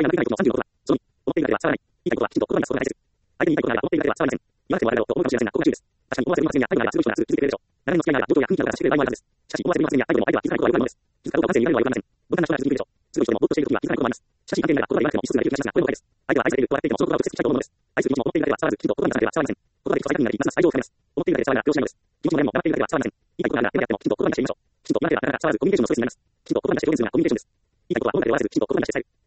が満足いないことは、36は、思っているだけは伝わらない。言いたいことはきちんと心に出すことが大切です。相手に言いたいことがあれば思っているだけは伝わりません。言わなくてもわかるだろうと思うかもしれませんが、ここが注意です。確かに思わせる言いませんが、相手の場合はすごい人ならすぐ続けてくれるでしょう。長年の付き合いなら、状況や雰囲気を形してくれる場合もあるはずです。しかし、思わせる言いませんが、相手も相手は気づかないことはよくあるものです。気づかどうかは完全に言われるのはよくありません。どんな人なら続けるでしょう。すごい人でもぼーっとしているときは気づかないこともあります。しかし、関係ないなら言葉で言わなくても一つぐらい勇気がしますが、これも誤解です。相手は愛されていると笑っていてもその言葉を直接聞きたいと思うのです。愛する気持ちも思っているだけは伝わらず、きちんと心に出さなければ伝わりません。言葉で再確認なり、ますます愛情を深めます。思っているだけで伝わるなら了承しないのです。気持ちも悩みも黙っているだけでは伝わりません。言いたいことがあるなら手であってもきちんと心に出して言いましょう。きちんと言わなければなかなか伝わらずコミュニケーションのストレスになります。きちんと心に出して表現するのがコミュニケーションです。言いたいことは言葉で言わせず、きちんと心に出して伝える。